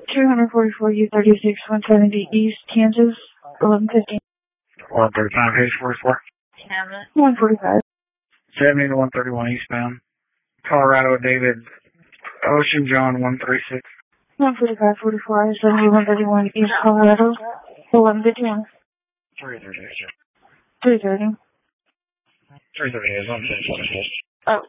244 U36 170 East Kansas 1115. 135 Hayes 44. 145. 70 to 131 eastbound. Colorado David Ocean John 136. 145 44 70 131 East Colorado 1151. 330. 330. 330 is on 1026. Oh.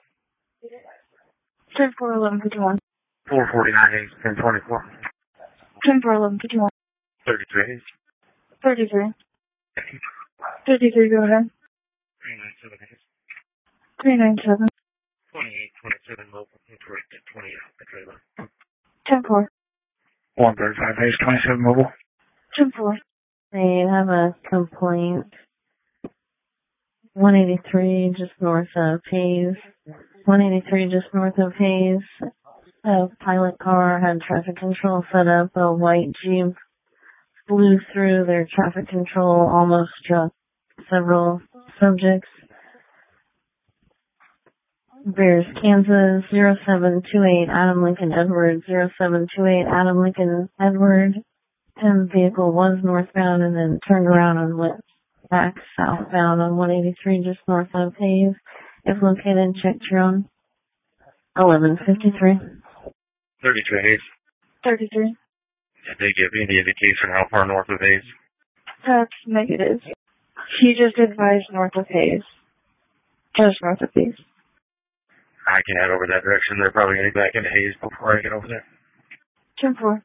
10 4 1151. 449 Hayes 1024. 10 4 1151. 33 Hayes. 33. 33, go ahead. 397 Hayes. 397. 2827 local. 28. 10 4. 135 Hayes 27 mobile. 10 4. They have a complaint. 183 just north of Hayes. 183 just north of Hayes. A pilot car had traffic control set up. A white Jeep flew through their traffic control, almost struck several subjects. Bears, Kansas, 0728 Adam Lincoln Edward, 0728 Adam Lincoln Edward. And the vehicle was northbound and then turned around and went back southbound on 183 just north of Hayes. If located, check your own. 1153. 33 Hayes. 33. Did they give any indication how far north of Hayes? That's negative. He just advised north of Hayes. Just north of Hayes. I can head over that direction. They're probably going to be back into Hayes before I get over there. 10 4.